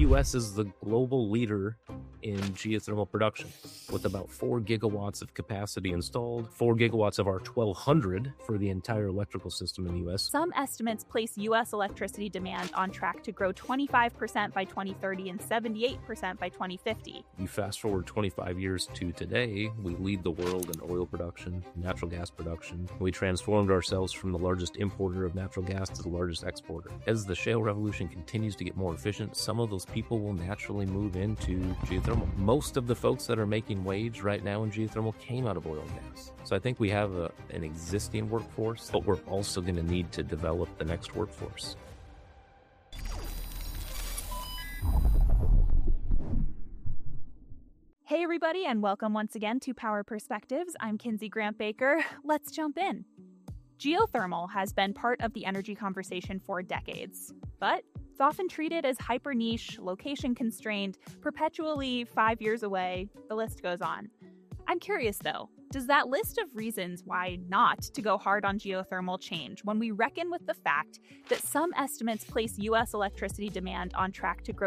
U.S. is the global leader in geothermal production, with about 4 gigawatts of capacity installed, 4 gigawatts of our 1,200 for the entire electrical system in the U.S. Some estimates place U.S. electricity demand on track to grow 25% by 2030 and 78% by 2050. You fast forward 25 years to today, we lead the world in oil production, natural gas production. We transformed ourselves from the largest importer of natural gas to the largest exporter. As the shale revolution continues to get more efficient, some of those people will naturally move into geothermal. Most of the folks that are making wage right now in geothermal came out of oil and gas. So I think we have an existing workforce, but we're also going to need to develop the next workforce. Hey everybody, and welcome once again to Power Perspectives. I'm Kinsey Grant Baker. Let's jump in. Geothermal has been part of the energy conversation for decades, but it's often treated as hyper niche, location constrained, perpetually 5 years away. The list goes on. I'm curious though, does that list of reasons why not to go hard on geothermal change when we reckon with the fact that some estimates place U.S. electricity demand on track to grow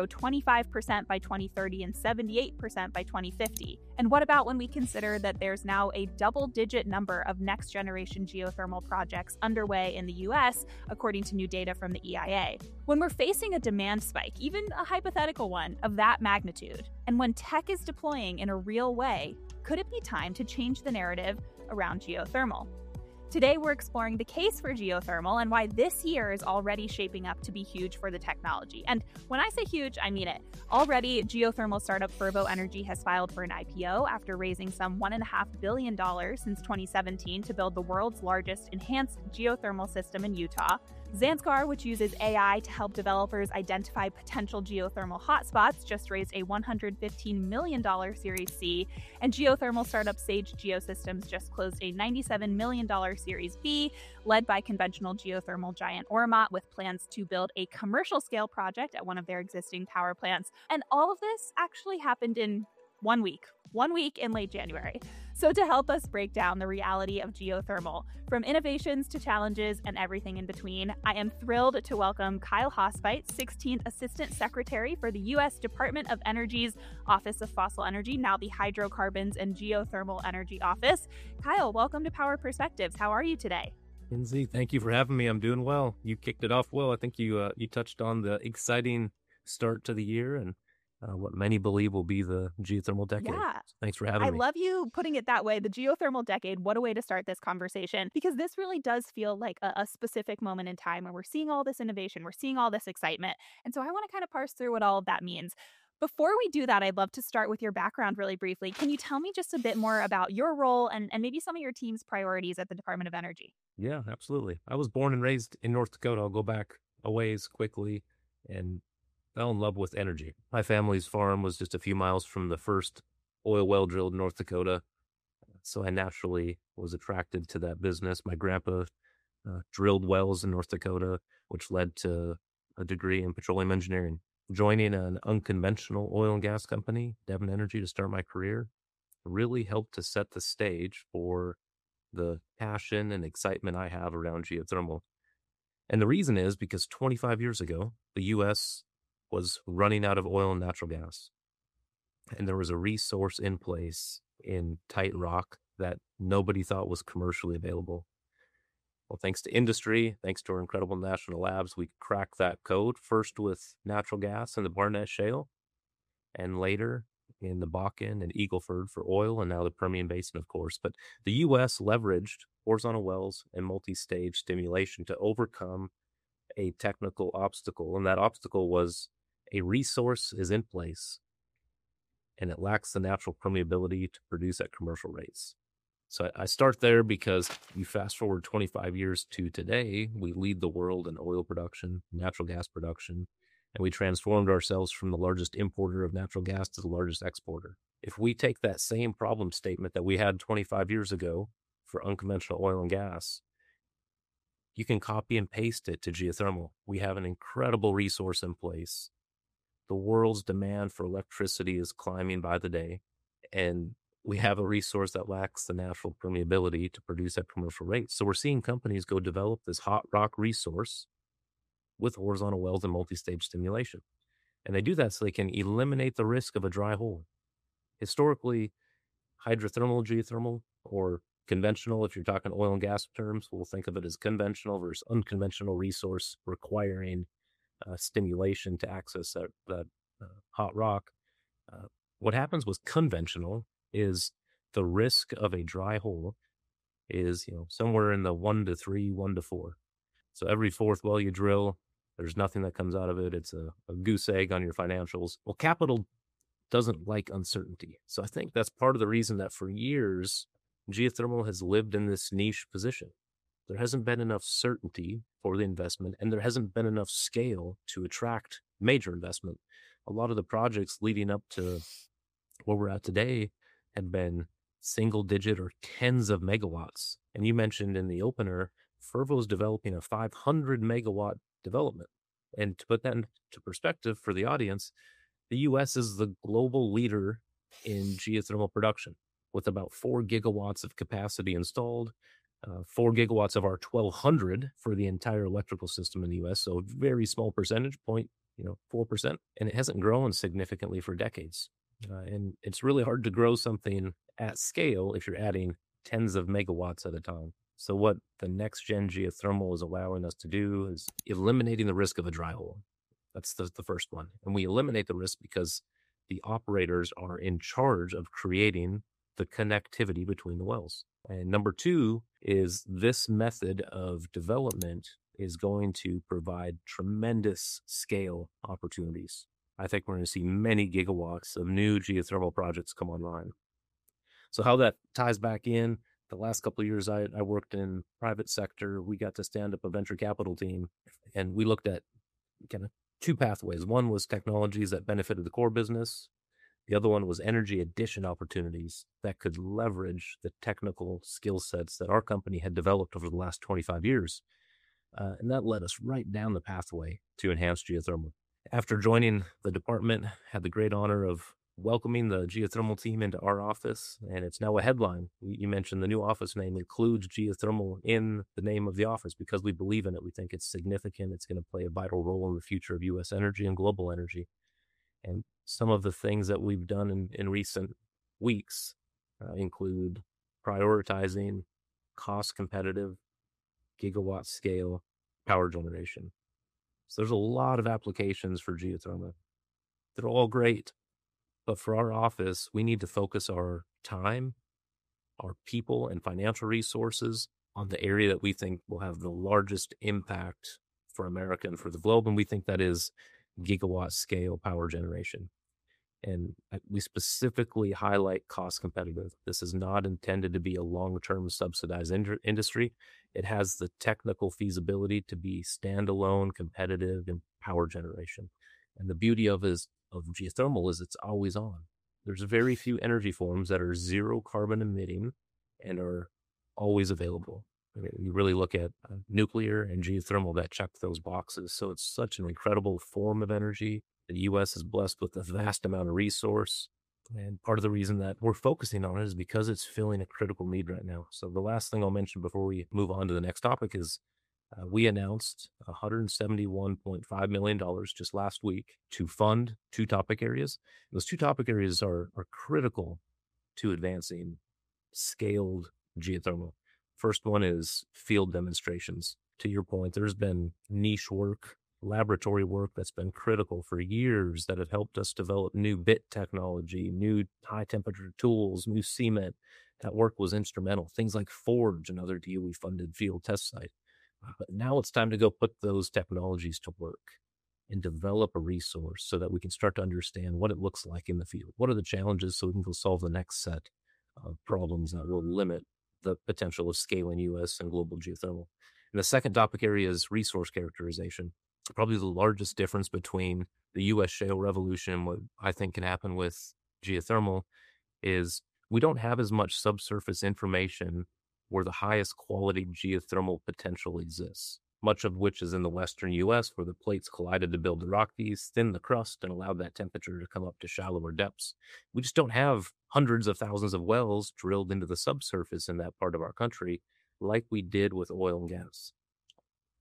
25% by 2030 and 78% by 2050? And what about when we consider that there's now a double-digit number of next-generation geothermal projects underway in the U.S., according to new data from the EIA? When we're facing a demand spike, even a hypothetical one of that magnitude, and when tech is deploying in a real way, could it be time to change the narrative around geothermal? Today, we're exploring the case for geothermal and why this year is already shaping up to be huge for the technology. And when I say huge, I mean it. Already, geothermal startup Fervo Energy has filed for an IPO after raising some $1.5 billion since 2017 to build the world's largest enhanced geothermal system in Utah. Zanskar, which uses AI to help developers identify potential geothermal hotspots, just raised a $115 million Series C, and geothermal startup Sage Geosystems just closed a $97 million Series B, led by conventional geothermal giant Ormat, with plans to build a commercial-scale project at one of their existing power plants. And all of this actually happened in 1 week in late January. So to help us break down the reality of geothermal, from innovations to challenges and everything in between, I am thrilled to welcome Kyle Hospite, 16th Assistant Secretary for the U.S. Department of Energy's Office of Fossil Energy, now the Hydrocarbons and Geothermal Energy Office. Kyle, welcome to Power Perspectives. How are you today? Kinsey, thank you for having me. I'm doing well. You kicked it off well. I think you touched on the exciting start to the year and what many believe will be the geothermal decade. Yeah. Thanks for having me. I love you putting it that way. The geothermal decade, what a way to start this conversation, because this really does feel like a specific moment in time where we're seeing all this innovation, we're seeing all this excitement. And so I want to kind of parse through what all of that means. Before we do that, I'd love to start with your background really briefly. Can you tell me just a bit more about your role and maybe some of your team's priorities at the Department of Energy? Yeah, absolutely. I was born and raised in North Dakota. I'll go back a ways quickly and fell in love with energy. My family's farm was just a few miles from the first oil well drilled in North Dakota, so I naturally was attracted to that business. My grandpa drilled wells in North Dakota, which led to a degree in petroleum engineering. Joining an unconventional oil and gas company, Devon Energy, to start my career really helped to set the stage for the passion and excitement I have around geothermal. And the reason is because 25 years ago, the U.S. was running out of oil and natural gas. And there was a resource in place in tight rock that nobody thought was commercially available. Well, thanks to industry, thanks to our incredible national labs, we cracked that code, first with natural gas in the Barnett Shale, and later in the Bakken and Eagle Ford for oil, and now the Permian Basin, of course. But the U.S. leveraged horizontal wells and multi-stage stimulation to overcome a technical obstacle, and that obstacle was a resource is in place and it lacks the natural permeability to produce at commercial rates. So I start there because you fast forward 25 years to today, we lead the world in oil production, natural gas production, and we transformed ourselves from the largest importer of natural gas to the largest exporter. If we take that same problem statement that we had 25 years ago for unconventional oil and gas, you can copy and paste it to geothermal. We have an incredible resource in place. The world's demand for electricity is climbing by the day, and we have a resource that lacks the natural permeability to produce at commercial rates. So we're seeing companies go develop this hot rock resource with horizontal wells and multi-stage stimulation. And they do that so they can eliminate the risk of a dry hole. Historically, hydrothermal, geothermal, or conventional, if you're talking oil and gas terms, we'll think of it as conventional versus unconventional resource requiring stimulation to access that hot rock. What happens with conventional is the risk of a dry hole is, somewhere in the 1 to 3, 1 to 4. So every fourth well you drill, there's nothing that comes out of it. It's a goose egg on your financials. Well, capital doesn't like uncertainty. So I think that's part of the reason that for years, geothermal has lived in this niche position. There hasn't been enough certainty for the investment, and there hasn't been enough scale to attract major investment. A lot of the projects leading up to where we're at today have been single digit or tens of megawatts. And you mentioned in the opener, Fervo is developing a 500 megawatt development. And to put that into perspective for the audience, the U.S. is the global leader in geothermal production with about 4 gigawatts of capacity installed, 4 gigawatts of our 1,200 for the entire electrical system in the U.S. So a very small percentage, 4%, and it hasn't grown significantly for decades. And it's really hard to grow something at scale if you're adding tens of megawatts at a time. So what the next gen geothermal is allowing us to do is eliminating the risk of a dry hole. That's the first one. And we eliminate the risk because the operators are in charge of creating the connectivity between the wells. And number two is this method of development is going to provide tremendous scale opportunities. I think we're going to see many gigawatts of new geothermal projects come online. So how that ties back in, the last couple of years I worked in private sector, we got to stand up a venture capital team, and we looked at kind of 2 pathways. One was technologies that benefited the core business. The other one was energy addition opportunities that could leverage the technical skill sets that our company had developed over the last 25 years. And that led us right down the pathway to enhanced geothermal. After joining the department, had the great honor of welcoming the geothermal team into our office, and it's now a headline. You mentioned the new office name includes geothermal in the name of the office because we believe in it. We think it's significant. It's going to play a vital role in the future of U.S. energy and global energy. And some of the things that we've done in recent weeks include prioritizing cost competitive gigawatt scale power generation. So there's a lot of applications for geothermal. They're all great. But for our office, we need to focus our time, our people, and financial resources on the area that we think will have the largest impact for America and for the globe. And we think that is gigawatt scale power generation. And we specifically highlight cost competitive. This is not intended to be a long-term subsidized industry. It has the technical feasibility to be standalone, competitive in power generation. And the beauty of geothermal is it's always on. There's very few energy forms that are zero carbon emitting and are always available. I mean, you really look at nuclear and geothermal that check those boxes. So it's such an incredible form of energy. The U.S. is blessed with a vast amount of resource. And part of the reason that we're focusing on it is because it's filling a critical need right now. So the last thing I'll mention before we move on to the next topic is we announced $171.5 million just last week to fund 2 topic areas. Those 2 topic areas are critical to advancing scaled geothermal. First one is field demonstrations. To your point, there's been niche work, laboratory work that's been critical for years that have helped us develop new bit technology, new high temperature tools, new cement. That work was instrumental. Things like Forge, another DOE funded field test site. But now it's time to go put those technologies to work and develop a resource so that we can start to understand what it looks like in the field. What are the challenges so we can go solve the next set of problems that will limit the potential of scaling U.S. and global geothermal. And the second topic area is resource characterization. Probably the largest difference between the U.S. shale revolution and what I think can happen with geothermal is we don't have as much subsurface information where the highest quality geothermal potential exists, much of which is in the western U.S., where the plates collided to build the Rockies, thinned the crust, and allowed that temperature to come up to shallower depths. We just don't have hundreds of thousands of wells drilled into the subsurface in that part of our country like we did with oil and gas.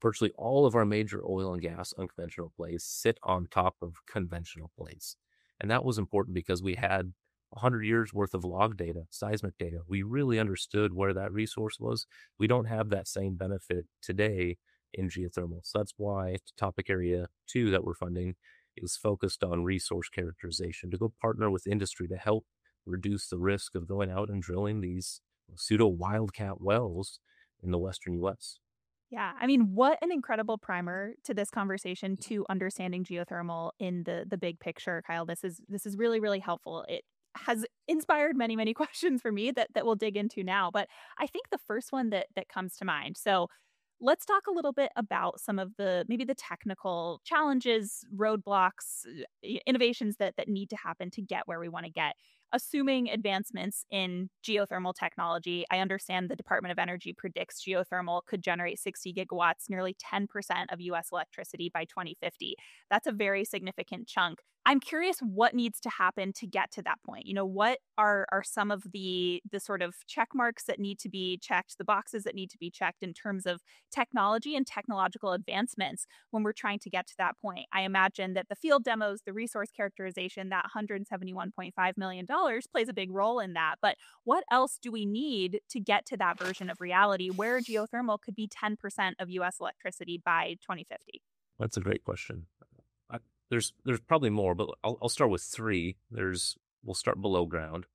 virtually all of our major oil and gas unconventional plays sit on top of conventional plays. And that was important because we had 100 years worth of log data, seismic data. We really understood where that resource was. We don't have that same benefit today in geothermal. So that's why topic area 2 that we're funding is focused on resource characterization to go partner with industry to help reduce the risk of going out and drilling these pseudo wildcat wells in the Western US. Yeah, I mean, what an incredible primer to this conversation to understanding geothermal in the big picture, Kyle. This is really really helpful. It has inspired many questions for me that we'll dig into now. But I think the first one that comes to mind. So let's talk a little bit about some of the maybe the technical challenges, roadblocks, innovations that need to happen to get where we want to get. Assuming advancements in geothermal technology, I understand the Department of Energy predicts geothermal could generate 60 gigawatts, nearly 10% of US electricity by 2050. That's a very significant chunk. I'm curious what needs to happen to get to that point. What are some of the sort of check marks that need to be checked, the boxes that need to be checked in terms of technology and technological advancements when we're trying to get to that point? I imagine that the field demos, the resource characterization, that $171.5 million plays a big role in that. But what else do we need to get to that version of reality where geothermal could be 10% of US electricity by 2050? That's a great question. There's probably more, but I'll start with 3. We'll start below ground.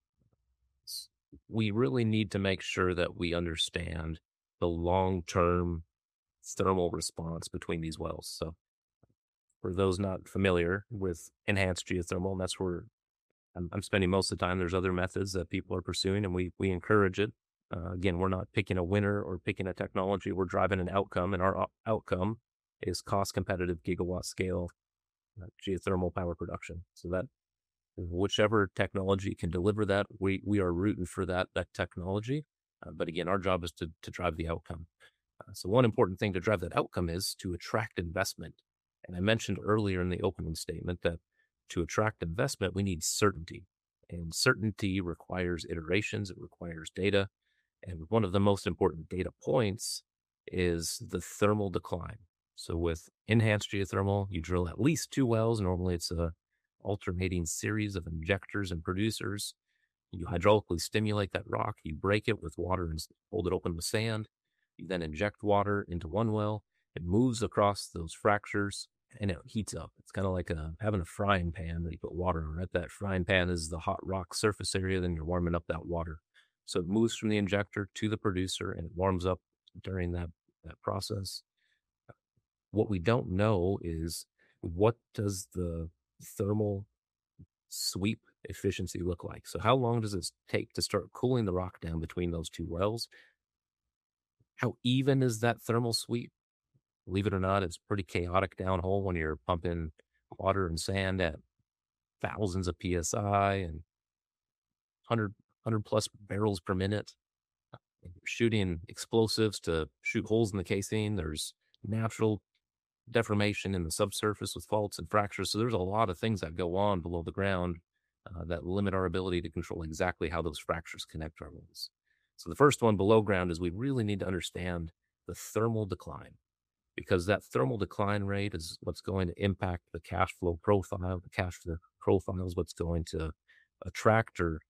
We really need to make sure that we understand the long-term thermal response between these wells. So for those not familiar with enhanced geothermal, and that's where I'm spending most of the time. There's other methods that people are pursuing, and we encourage it. Again, we're not picking a winner or picking a technology. We're driving an outcome, and our outcome is cost-competitive gigawatt scale geothermal power production. So that whichever technology can deliver that, we are rooting for that technology. But again, our job is to drive the outcome. So one important thing to drive that outcome is to attract investment. And I mentioned earlier in the opening statement that to attract investment, we need certainty. And certainty requires iterations, it requires data. And one of the most important data points is the thermal decline. So with enhanced geothermal, you drill at least 2 wells. Normally it's a alternating series of injectors and producers. You hydraulically stimulate that rock, you break it with water and hold it open with sand. You then inject water into one well. It moves across those fractures and it heats up. It's kind of like having a frying pan that you put water on. Right? That frying pan is the hot rock surface area, then you're warming up that water. So it moves from the injector to the producer and it warms up during that process. What we don't know is what does the thermal sweep efficiency look like? So how long does it take to start cooling the rock down between those 2 wells? How even is that thermal sweep? Believe it or not, it's pretty chaotic downhole when you're pumping water and sand at thousands of PSI and 100 plus barrels per minute. And you're shooting explosives to shoot holes in the casing. There's natural deformation in the subsurface with faults and fractures. So there's a lot of things that go on below the ground that limit our ability to control exactly how those fractures connect to our wells. So the first one below ground is we really need to understand the thermal decline, because that thermal decline rate is what's going to impact the cash flow profile. The cash flow profile is what's going to attract or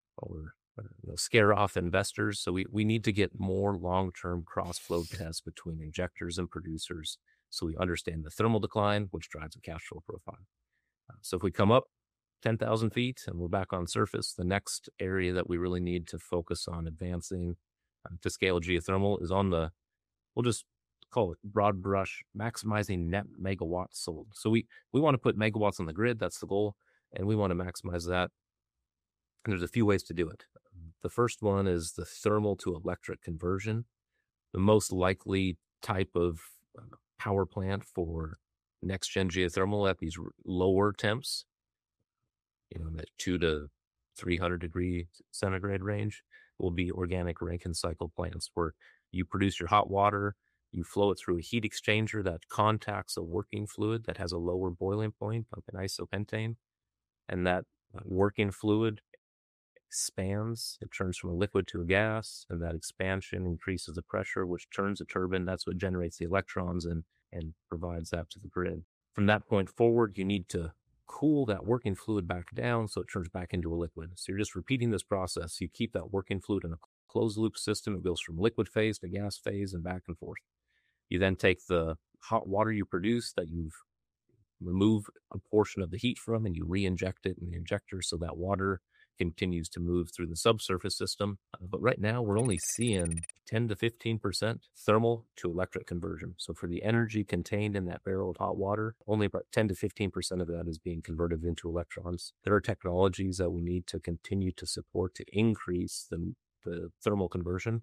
scare off investors. So we need to get more long-term cross-flow tests between injectors and producers so we understand the thermal decline, which drives the cash flow profile. So if we come up 10,000 feet and we're back on surface, the next area that we really need to focus on advancing to scale geothermal is on we'll just call it broad brush, maximizing net megawatts sold. So we want to put megawatts on the grid. That's the goal. And we want to maximize that. And there's a few ways to do it. The first one is the thermal to electric conversion. The most likely type of power plant for next gen geothermal at these lower temps, that 2 to 300 degree centigrade range, will be organic Rankine cycle plants where you produce your hot water, you flow it through a heat exchanger that contacts a working fluid that has a lower boiling point, like an isopentane, and that working fluid expands. It turns from a liquid to a gas, and that expansion increases the pressure, which turns a turbine. That's what generates the electrons and provides that to the grid. From that point forward, you need to cool that working fluid back down so it turns back into a liquid. So you're just repeating this process. You keep that working fluid in a closed loop system. It goes from liquid phase to gas phase and back and forth. You then take the hot water you produce that you've remove a portion of the heat from, and you re-inject it in the injector so that water continues to move through the subsurface system. But right now, we're only seeing 10 to 15% thermal to electric conversion. So for the energy contained in that barrel of hot water, only about 10 to 15% of that is being converted into electrons. There are technologies that we need to continue to support to increase the thermal conversion.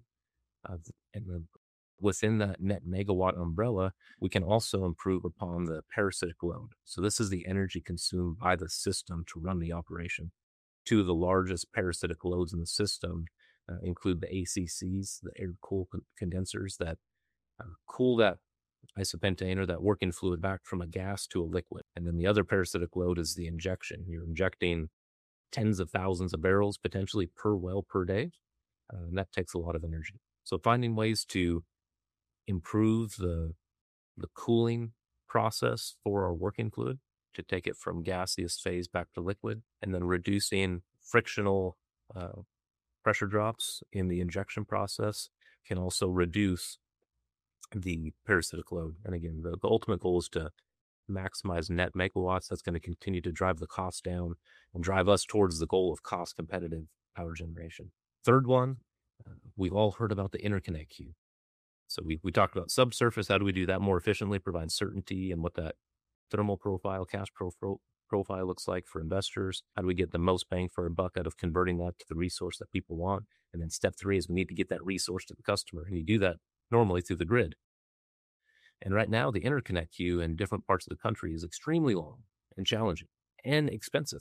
Within that net megawatt umbrella, we can also improve upon the parasitic load. So this is the energy consumed by the system to run the operation. Two of the largest parasitic loads in the system include the ACCs, the air-cooled condensers that cool that isopentane or that working fluid back from a gas to a liquid. And then the other parasitic load is the injection. You're injecting tens of thousands of barrels potentially per well per day, and that takes a lot of energy. So finding ways to improve the cooling process for our working fluid to take it from gaseous phase back to liquid, and then reducing frictional pressure drops in the injection process can also reduce the parasitic load. And again, the ultimate goal is to maximize net megawatts. That's going to continue to drive the cost down and drive us towards the goal of cost competitive power generation. Third one, we've all heard about the interconnect queue. So we talked about subsurface. How do we do that more efficiently, provide certainty and what that thermal profile, cash profile looks like for investors? How do we get the most bang for our buck out of converting that to the resource that people want? And then step 3 is we need to get that resource to the customer. And you do that normally through the grid. And right now, the interconnect queue in different parts of the country is extremely long and challenging and expensive.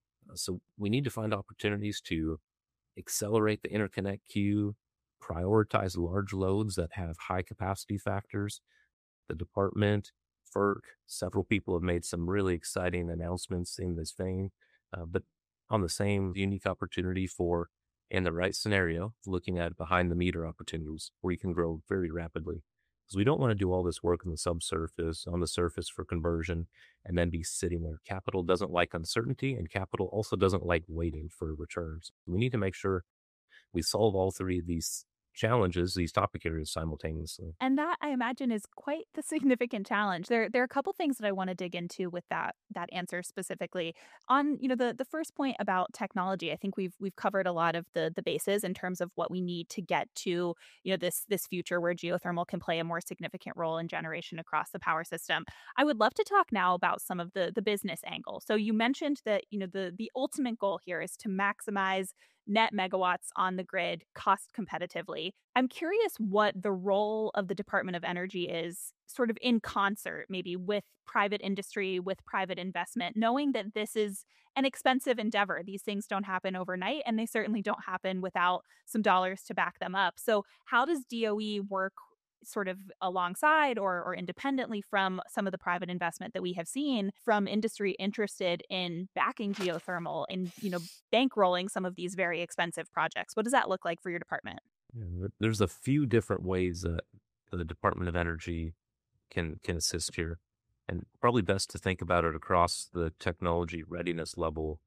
So we need to find opportunities to accelerate the interconnect queue, prioritize large loads that have high capacity factors. The department, FERC, several people have made some really exciting announcements in this vein, but on the same unique opportunity for, in the right scenario, looking at behind the meter opportunities where you can grow very rapidly. Because we don't want to do all this work on the subsurface, on the surface for conversion, and then be sitting there. Capital doesn't like uncertainty, and capital also doesn't like waiting for returns. We need to make sure we solve all 3 of these challenges, these topic areas simultaneously. And that, I imagine, is quite the significant challenge. There are a couple things that I want to dig into with that answer specifically. On, the first point about technology, I think we've covered a lot of the bases in terms of what we need to get to, this future where geothermal can play a more significant role in generation across the power system. I would love to talk now about some of the business angle. So you mentioned that, the ultimate goal here is to maximize net megawatts on the grid cost competitively. I'm curious what the role of the Department of Energy is sort of in concert, maybe with private industry, with private investment, knowing that this is an expensive endeavor. These things don't happen overnight, and they certainly don't happen without some dollars to back them up. So how does DOE work sort of alongside or independently from some of the private investment that we have seen from industry interested in backing geothermal and, bankrolling some of these very expensive projects? What does that look like for your department? Yeah, there's a few different ways that the Department of Energy can assist here. And probably best to think about it across the technology readiness level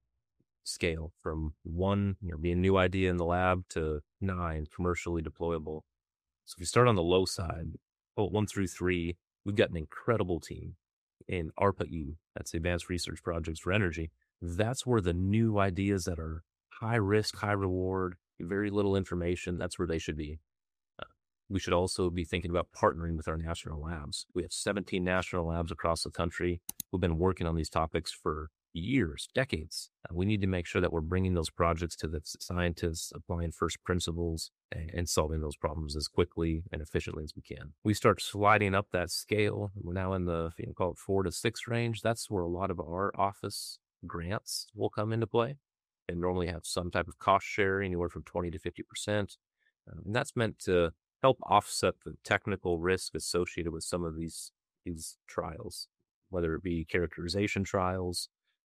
scale from 1, being a new idea in the lab to 9, commercially deployable. So if you start on the low side, 1 through 3, we've got an incredible team in ARPA-E, that's the Advanced Research Projects for Energy. That's where the new ideas that are high risk, high reward, very little information, that's where they should be. We should also be thinking about partnering with our national labs. We have 17 national labs across the country who've been working on these topics for years, decades. We need to make sure that we're bringing those projects to the scientists, applying first principles, and solving those problems as quickly and efficiently as we can. We start sliding up that scale. We're now in the, call it 4 to 6 range. That's where a lot of our office grants will come into play and normally have some type of cost sharing, anywhere from 20 to 50%. And that's meant to help offset the technical risk associated with some of these trials, whether it be characterization trials,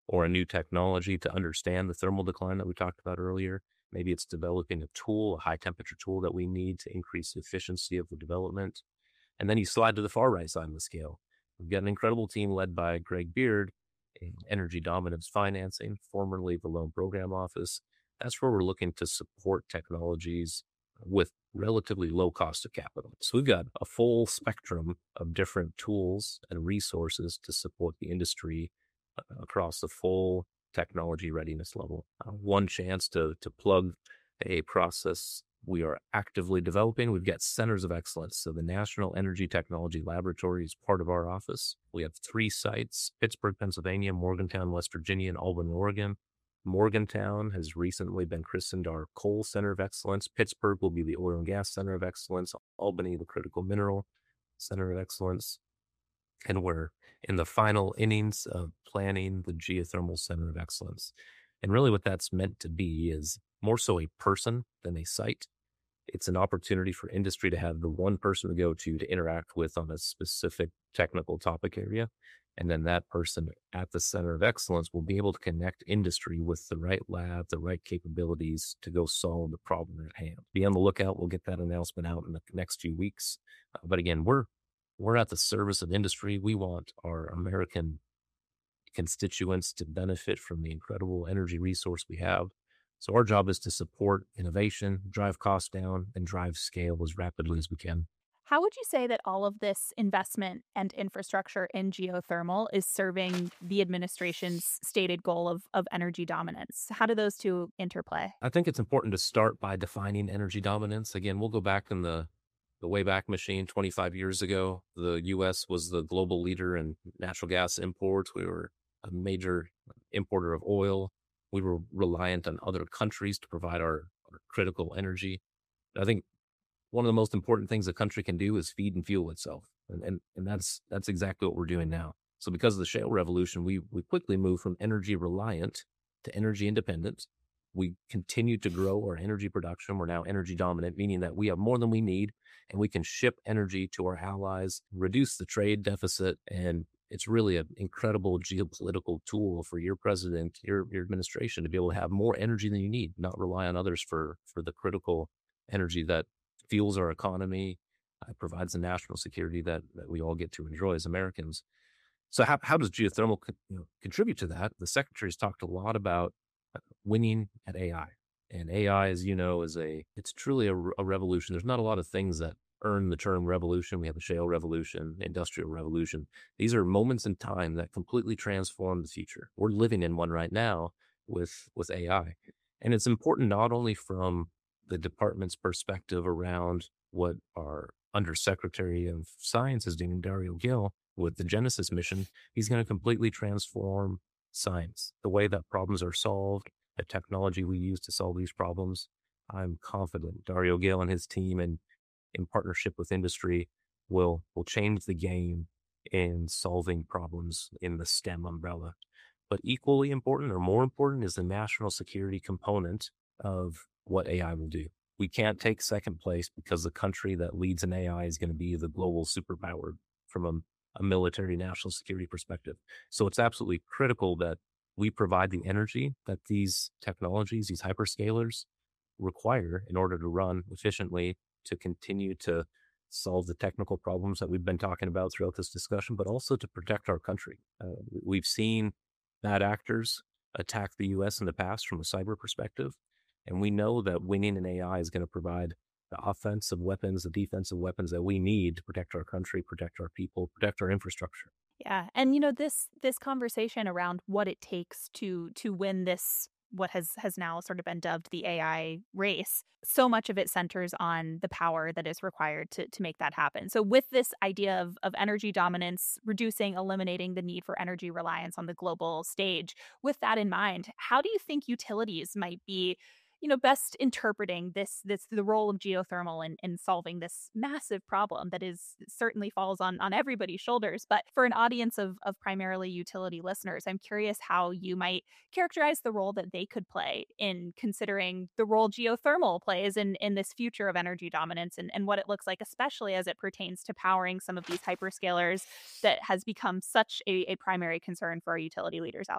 or a new technology to understand the thermal decline that we talked about earlier. Maybe it's developing a tool, a high temperature tool that we need to increase the efficiency of the development. And then you slide to the far right side of the scale. We've got an incredible team led by Greg Beard in Energy Dominance Financing, formerly the Loan Program Office. That's where we're looking to support technologies with relatively low cost of capital. So we've got a full spectrum of different tools and resources to support the industry across the full technology readiness level. One chance to plug a process we are actively developing. We've got centers of excellence. So the National Energy Technology Laboratory is part of our office. We have 3 sites: Pittsburgh, Pennsylvania; Morgantown, West Virginia; and Albany, Oregon. Morgantown has recently been christened our Coal Center of Excellence. Pittsburgh will be the Oil and Gas Center of Excellence. Albany, the Critical Mineral Center of Excellence. And we're in the final innings of planning the Geothermal Center of Excellence. And really what that's meant to be is more so a person than a site. It's an opportunity for industry to have the one person to go to interact with on a specific technical topic area. And then that person at the Center of Excellence will be able to connect industry with the right lab, the right capabilities to go solve the problem at hand. Be on the lookout. We'll get that announcement out in the next few weeks. But again, we're at the service of industry. We want our American constituents to benefit from the incredible energy resource we have. So our job is to support innovation, drive costs down, and drive scale as rapidly as we can. How would you say that all of this investment and infrastructure in geothermal is serving the administration's stated goal of energy dominance? How do those two interplay? I think it's important to start by defining energy dominance. Again, we'll go back in the Wayback Machine 25 years ago. The U.S. was the global leader in natural gas imports. We were a major importer of oil. We were reliant on other countries to provide our critical energy. I think one of the most important things a country can do is feed and fuel itself. And that's exactly what we're doing now. So because of the shale revolution, we quickly moved from energy reliant to energy independent. We continue to grow our energy production. We're now energy dominant, meaning that we have more than we need and we can ship energy to our allies, reduce the trade deficit. And it's really an incredible geopolitical tool for your president, your administration to be able to have more energy than you need, not rely on others for the critical energy that fuels our economy, provides the national security that we all get to enjoy as Americans. So how does geothermal contribute to that? The secretary's talked a lot about winning at AI. And AI, as you know, it's truly a revolution. There's not a lot of things that earn the term revolution. We have the shale revolution, industrial revolution. These are moments in time that completely transform the future. We're living in one right now with AI. And it's important not only from the department's perspective around what our Undersecretary of Science is doing, Dario Gil, with the Genesis mission. He's going to completely transform science, the way that problems are solved, the technology we use to solve these problems. I'm confident Dario Gil and his team, and in partnership with industry, will change the game in solving problems in the STEM umbrella. But equally important, or more important, is the national security component of what AI will do. We can't take second place because the country that leads in AI is going to be the global superpower from a military national security perspective. So it's absolutely critical that we provide the energy that these technologies, these hyperscalers require in order to run efficiently, to continue to solve the technical problems that we've been talking about throughout this discussion, but also to protect our country. We've seen bad actors attack the U.S. in the past from a cyber perspective. And we know that winning in AI is going to provide the offensive weapons, the defensive weapons that we need to protect our country, protect our people, protect our infrastructure. Yeah. And this conversation around what it takes to win this, what has now sort of been dubbed the AI race, so much of it centers on the power that is required to make that happen. So with this idea of energy dominance, eliminating the need for energy reliance on the global stage, with that in mind, how do you think utilities might be best interpreting the role of geothermal in solving this massive problem that is certainly falls on everybody's shoulders? But for an audience of primarily utility listeners, I'm curious how you might characterize the role that they could play in considering the role geothermal plays in this future of energy dominance and what it looks like, especially as it pertains to powering some of these hyperscalers that has become such a primary concern for our utility leaders out there.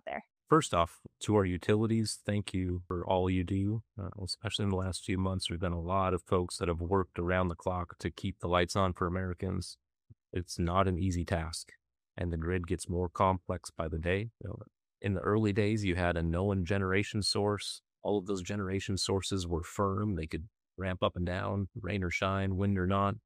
First off, to our utilities, thank you for all you do. Especially in the last few months, there's been a lot of folks that have worked around the clock to keep the lights on for Americans. It's not an easy task, and the grid gets more complex by the day. In the early days, you had a known generation source. All of those generation sources were firm. They could ramp up and down, rain or shine, wind or not.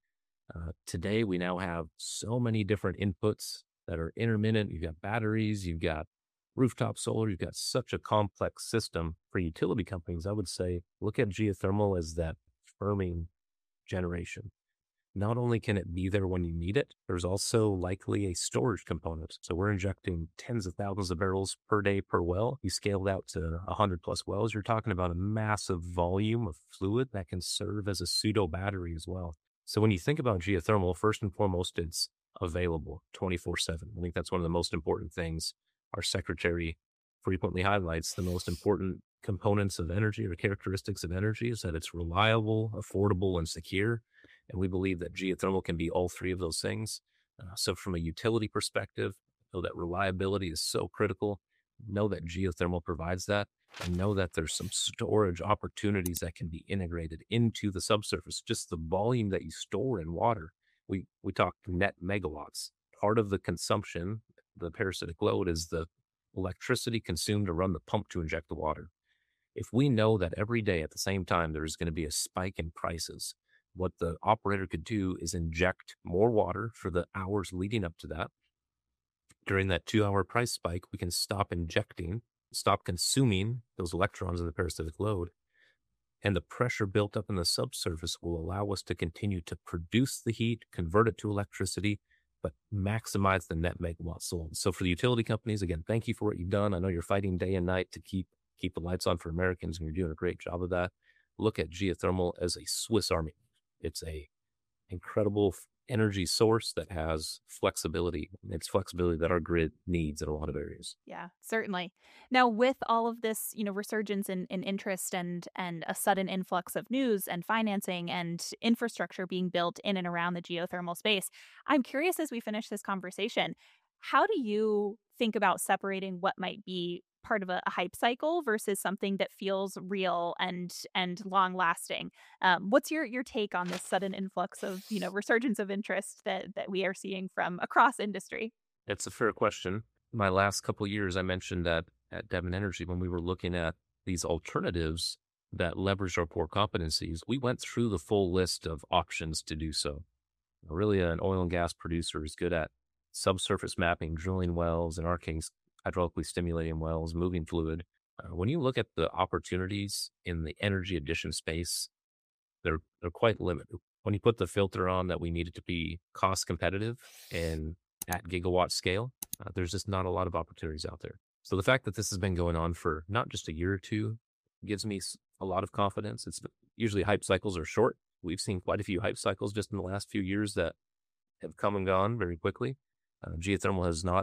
Today, we now have so many different inputs that are intermittent. You've got batteries, you've got rooftop solar, you've got such a complex system. For utility companies, I would say look at geothermal as that firming generation. Not only can it be there when you need it, there's also likely a storage component. So we're injecting tens of thousands of barrels per day per well. You scale that to 100 plus wells, you're talking about a massive volume of fluid that can serve as a pseudo battery as well. So when you think about geothermal, first and foremost, it's available 24/7. I think that's one of the most important things. Our secretary frequently highlights the most important components of energy or characteristics of energy is that it's reliable, affordable, and secure. And we believe that geothermal can be all three of those things. So from a utility perspective, know that reliability is so critical. Know that geothermal provides that, and know that there's some storage opportunities that can be integrated into the subsurface. Just the volume that you store in water. We talk net megawatts. Part of the consumption, the parasitic load, is the electricity consumed to run the pump to inject the water. If we know that every day at the same time there's going to be a spike in prices, what the operator could do is inject more water for the hours leading up to that. During that 2-hour price spike, we can stop injecting, stop consuming those electrons in the parasitic load. And the pressure built up in the subsurface will allow us to continue to produce the heat, convert it to electricity, but maximize the net megawatts sold. So for the utility companies, again, thank you for what you've done. I know you're fighting day and night to keep the lights on for Americans, and you're doing a great job of that. Look at geothermal as a Swiss Army. It's a incredible energy source that has flexibility. It's flexibility that our grid needs in a lot of areas. Yeah, certainly. Now, with all of this, resurgence in interest and a sudden influx of news and financing and infrastructure being built in and around the geothermal space, I'm curious as we finish this conversation, how do you think about separating what might be part of a hype cycle versus something that feels real and long lasting? What's your take on this sudden influx of resurgence of interest that we are seeing from across industry? It's a fair question. My last couple of years, I mentioned that at Devon Energy, when we were looking at these alternatives that leverage our core competencies, we went through the full list of options to do so. Really, an oil and gas producer is good at subsurface mapping, drilling wells, in our case, hydraulically stimulating wells, moving fluid. When you look at the opportunities in the energy addition space, they're quite limited. When you put the filter on that we need it to be cost competitive and at gigawatt scale, there's just not a lot of opportunities out there. So the fact that this has been going on for not just a year or two gives me a lot of confidence. It's usually hype cycles are short. We've seen quite a few hype cycles just in the last few years that have come and gone very quickly. Geothermal has not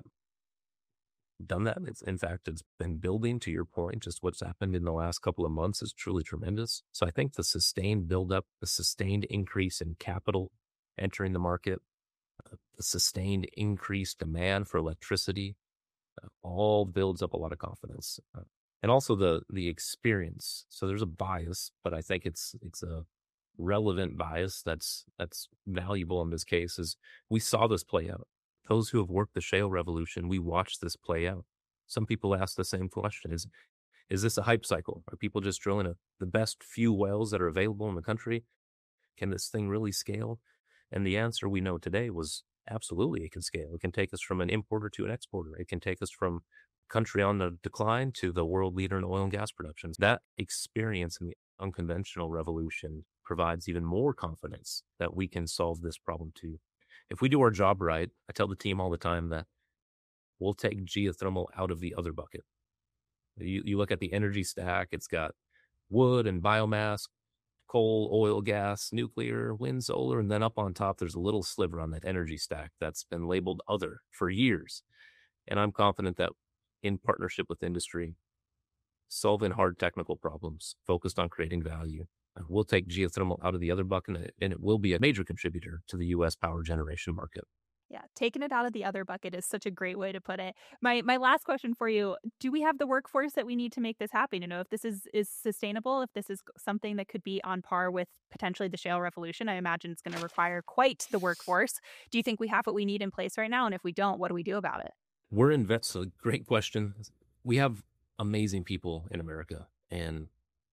done that. In fact, it's been building, to your point. Just what's happened in the last couple of months is truly tremendous. So I think the sustained buildup, the sustained increase in capital entering the market, the sustained increased demand for electricity, all builds up a lot of confidence. And also the experience. So there's a bias, but I think it's a relevant bias that's valuable in this case. Is we saw this play out. Those who have worked the shale revolution, we watched this play out. Some people ask the same question: Is this a hype cycle? Are people just drilling the best few wells that are available in the country? Can this thing really scale? And the answer we know today was absolutely it can scale. It can take us from an importer to an exporter. It can take us from country on the decline to the world leader in oil and gas production. That experience in the unconventional revolution provides even more confidence that we can solve this problem too. If we do our job right, I tell the team all the time that we'll take geothermal out of the other bucket. You look at the energy stack, it's got wood and biomass, coal, oil, gas, nuclear, wind, solar, and then up on top, there's a little sliver on that energy stack that's been labeled other for years. And I'm confident that in partnership with industry, solving hard technical problems, focused on creating value, we'll take geothermal out of the other bucket, and it will be a major contributor to the U.S. power generation market. Yeah, taking it out of the other bucket is such a great way to put it. My last question for you, do we have the workforce that we need to make this happen? If this is sustainable, if this is something that could be on par with potentially the shale revolution, I imagine it's going to require quite the workforce. Do you think we have what we need in place right now? And if we don't, what do we do about it? So great question. We have amazing people in America. And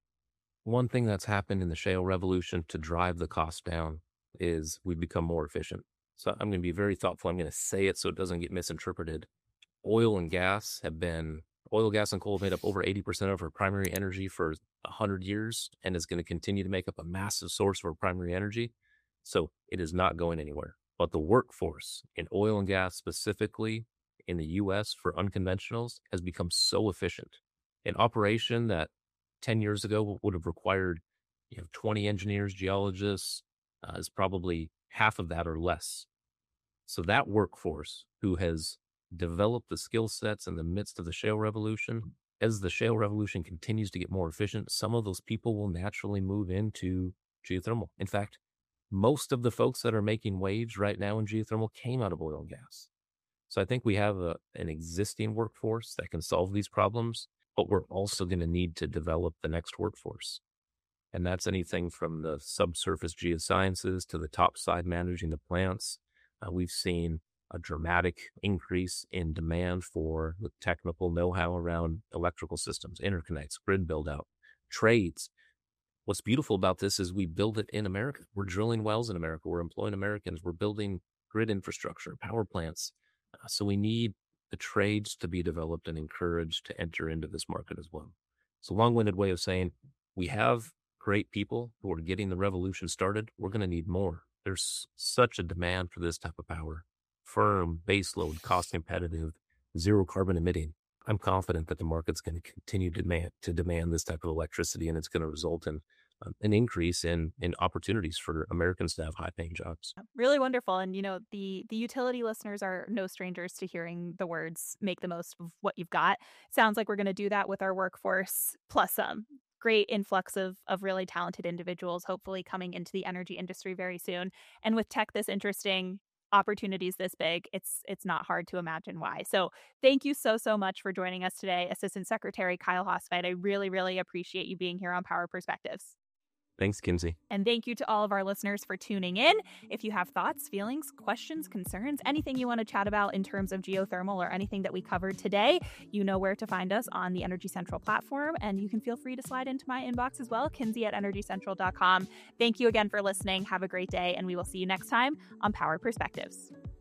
one thing that's happened in the shale revolution to drive the cost down is we've become more efficient. So I'm going to be very thoughtful. I'm going to say it so it doesn't get misinterpreted. Oil, gas, and coal have made up over 80% of our primary energy for 100 years and is going to continue to make up a massive source of our primary energy. So it is not going anywhere. But the workforce in oil and gas, specifically in the U.S. for unconventionals, has become so efficient. An operation that 10 years ago would have required 20 engineers, geologists, is probably half of that or less. So that workforce who has developed the skill sets in the midst of the shale revolution, as the shale revolution continues to get more efficient, some of those people will naturally move into geothermal. In fact, most of the folks that are making waves right now in geothermal came out of oil and gas. So I think we have an existing workforce that can solve these problems, but we're also going to need to develop the next workforce. And that's anything from the subsurface geosciences to the top side managing the plants. We've seen a dramatic increase in demand for the technical know-how around electrical systems, interconnects, grid build-out, trades. What's beautiful about this is we build it in America. We're drilling wells in America. We're employing Americans. We're building grid infrastructure, power plants. So we need the trades to be developed and encouraged to enter into this market as well. It's a long-winded way of saying we have great people who are getting the revolution started. We're going to need more. There's such a demand for this type of power. Firm, baseload, cost competitive, zero carbon emitting. I'm confident that the market's going to continue to demand this type of electricity, and it's going to result in an increase in opportunities for Americans to have high-paying jobs. Really wonderful. And, the utility listeners are no strangers to hearing the words, make the most of what you've got. Sounds like we're going to do that with our workforce plus some. Great influx of really talented individuals, hopefully coming into the energy industry very soon. And with tech this interesting, opportunities this big, it's not hard to imagine why. So thank you so much for joining us today, Assistant Secretary Kyle Hosfeld. I really, really appreciate you being here on Power Perspectives. Thanks, Kinsey. And thank you to all of our listeners for tuning in. If you have thoughts, feelings, questions, concerns, anything you want to chat about in terms of geothermal or anything that we covered today, you know where to find us on the Energy Central platform. And you can feel free to slide into my inbox as well, Kinsey@energycentral.com. Thank you again for listening. Have a great day, and we will see you next time on Power Perspectives.